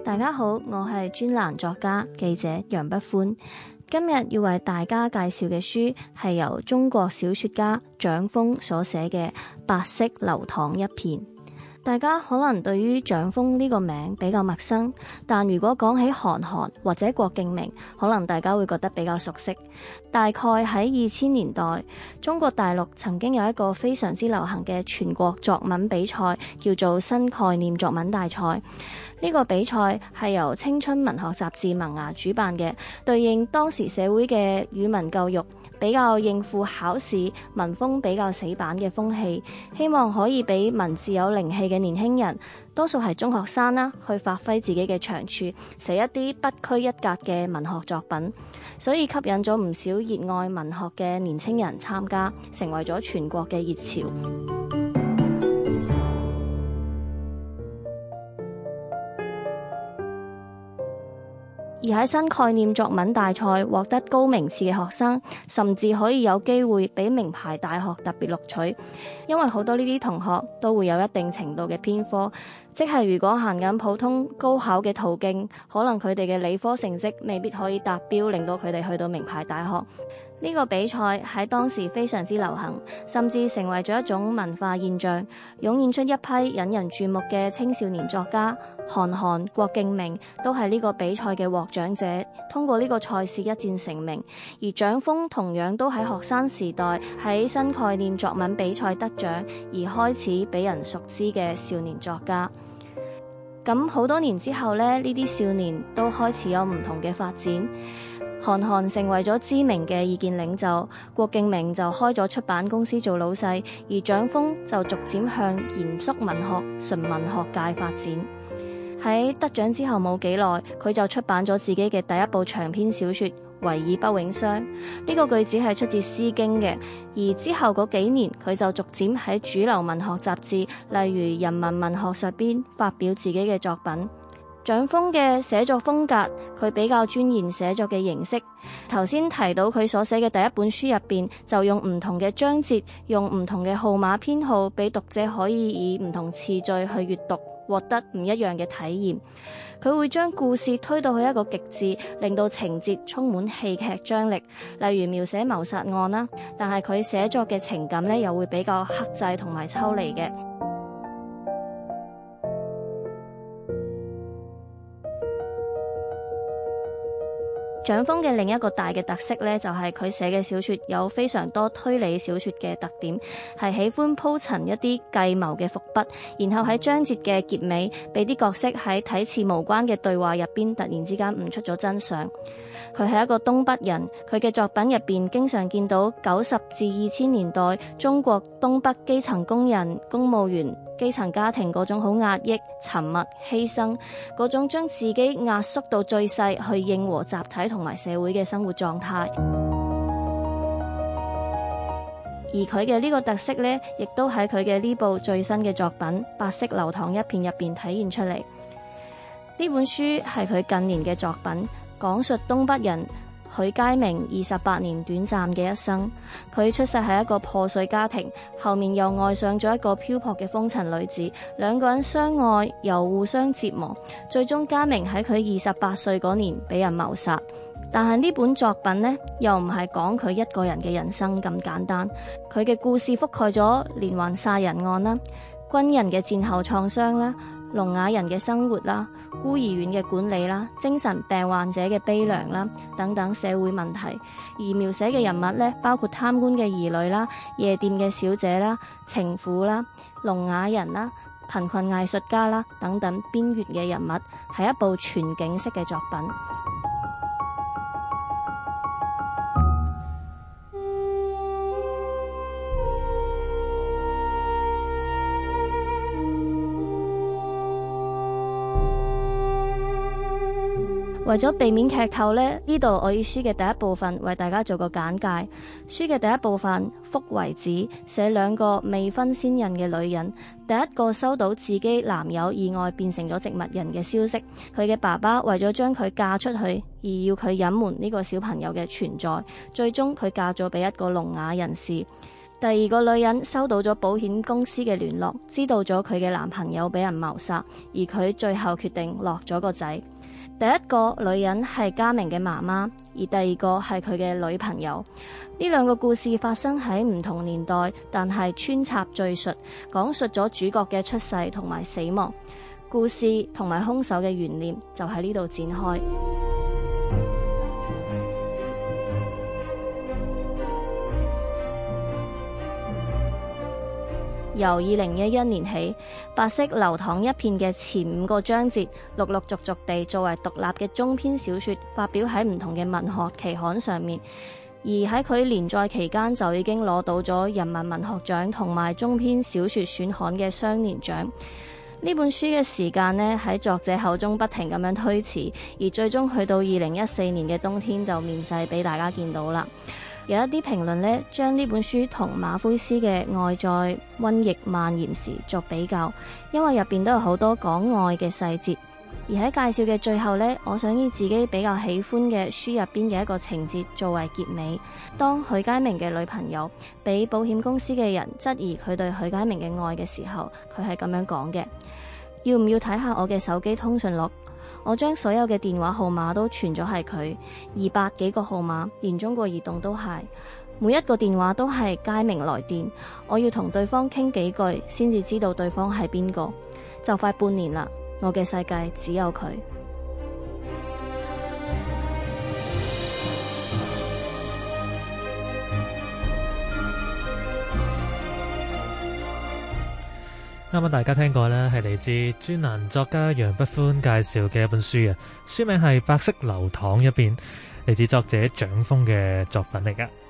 大家好，我係專欄作家記者楊不歡。今日要為大家介紹嘅書係由中國小說家蔣峰所寫嘅《白色流淌一片》。大家可能對於蔣峰呢個名比較陌生，但如果講起韓寒或者郭敬明，可能大家會覺得比較熟悉。大概喺2000年代，中國大陸曾經有一個非常之流行嘅全國作文比賽，叫做新概念作文大賽。呢個比賽係由青春文學雜誌萌芽主辦嘅，對應當時社會嘅語文教育，比較應付考試文風比較死板嘅風氣，希望可以俾文字有靈氣嘅年輕人，多數係中學生啦，去發揮自己嘅長處，寫一啲不拘一格嘅文學作品，所以吸引咗唔少熱愛文學嘅年輕人參加，成為咗全國嘅熱潮。而喺新概念作文大賽獲得高名次嘅學生，甚至可以有機會俾名牌大學特別錄取，因為好多呢啲同學都會有一定程度嘅偏科，即係如果行緊普通高考嘅途徑，可能佢哋嘅理科成績未必可以達標，令到佢哋去到名牌大學。呢個比賽喺當時非常之流行，甚至成為咗一種文化現象，湧現出一批引人注目嘅青少年作家。韓寒、郭敬明都係呢個比賽嘅獲獎者，通過呢個賽事一戰成名。而蔣峰同樣都喺學生時代喺新概念作文比賽得獎，而開始俾人熟知嘅少年作家。咁好多年之後呢，呢啲少年都開始有唔同嘅發展。韓寒成為咗知名嘅意見領袖，郭敬明就開咗出版公司做老細，而蔣峰就逐漸向嚴肅文學、純文學界發展。喺得獎之後冇幾耐，佢就出版咗自己嘅第一部長篇小說《唯爾不永傷》。呢個句子係出自《詩經》嘅。而之後嗰幾年，佢就逐漸喺主流文學雜誌，例如《人民文學》上邊發表自己嘅作品。蔣峰嘅寫作風格，佢比較鑽研寫作嘅形式。頭先提到佢所寫嘅第一本書入邊，就用唔同嘅章節，用唔同嘅號碼編號，俾讀者可以以唔同次序去閱讀，獲得唔一樣嘅體驗。佢會將故事推到去一個極致，令到情節充滿戲劇張力。例如描寫謀殺案啦，但係佢寫作嘅情感呢，又會比較克制同埋抽離嘅。蔣峰嘅另一個大嘅特色呢，就係佢寫嘅小說有非常多推理小說嘅特點，係喜歡鋪陳一啲計謀嘅伏筆，然後喺章節嘅結尾，俾啲角色喺睇似無關嘅對話入邊，突然之間悟出咗真相。佢係一個東北人，佢嘅作品入邊經常見到90至2000年代中國東北基層工人、公務員、基層家庭嗰種好壓抑、沉默、犧牲嗰種將自己壓縮到最細去應和集體同埋社會嘅生活狀態。而佢嘅呢個特色呢，亦都喺佢嘅呢部最新嘅作品《白色流淌一片》入邊體現出嚟。呢本書係佢近年嘅作品，講述東北人許佳明28年短暫嘅一生。佢出世喺一個破碎家庭，後面又愛上咗一個漂泊嘅風塵女子，兩個人相愛又互相折磨，最終佳明喺佢28歲嗰年俾人謀殺。但係呢本作品呢，又唔係講佢一個人嘅人生咁簡單，佢嘅故事覆蓋咗連環殺人案啦、軍人嘅戰後創傷啦、聾啞人嘅生活啦、孤兒院嘅管理啦、精神病患者嘅悲涼啦等等社會問題。而描寫嘅人物呢，包括貪官嘅兒女啦、夜店嘅小姐啦、情婦啦、聾啞人啦、貧困藝術家啦等等邊緣嘅人物，係一部全景式嘅作品。為咗避免劇透呢度我以書嘅第一部分為大家做個簡介。書嘅第一部分，福為子，寫兩個未婚先孕嘅女人，第一個收到自己男友意外變成咗植物人嘅消息，佢嘅爸爸為咗將佢嫁出去，而要佢隱瞞呢個小朋友嘅存在，最終佢嫁咗俾一個聾啞人士。 第二個女人收到咗保險公司嘅聯絡，知道咗佢嘅男朋友俾人謀殺，而佢最後決定落咗個仔。第一個女人係家明嘅媽媽，而第二個係佢嘅女朋友。呢兩個故事發生喺唔同年代，但係穿插敘述，講述咗主角嘅出世同埋死亡。故事同埋兇手嘅懸念就喺呢度展開。由2011年起，白色流淌一片嘅前5個章節，陸陸續續地作為獨立嘅中篇小說發表喺唔同嘅文學期刊上面。而喺佢連載期間就已經攞到咗人民文學獎同埋中篇小說選刊嘅雙年獎。呢本書嘅時間呢，喺作者口中不停咁樣推遲，而最終去到2014年嘅冬天就面世俾大家見到啦。有一啲評論呢，將呢本書同馬奎斯嘅《愛在瘟疫蔓延時》作比較，因為入邊都有好多講愛嘅細節。而喺介紹嘅最後呢，我想以自己比較喜歡嘅書入邊嘅一個情節作為結尾。當許佳明嘅女朋友俾保險公司嘅人質疑佢對許佳明嘅愛嘅時候，佢係咁樣講嘅：要唔要睇下我嘅手機通訊錄？我將所有嘅電話號碼都存咗係佢，200幾個號碼，連中國移動都係，每一個電話都係佳明來電。我要同對方傾幾句先至知道對方係邊個。就快半年啦，我嘅世界只有佢。 啱啱大家聽過呢，係嚟自專欄作家楊不歡介紹嘅一本書啊，書名係《白色流淌一片》，嚟自作者蔣峰嘅作品嚟噶。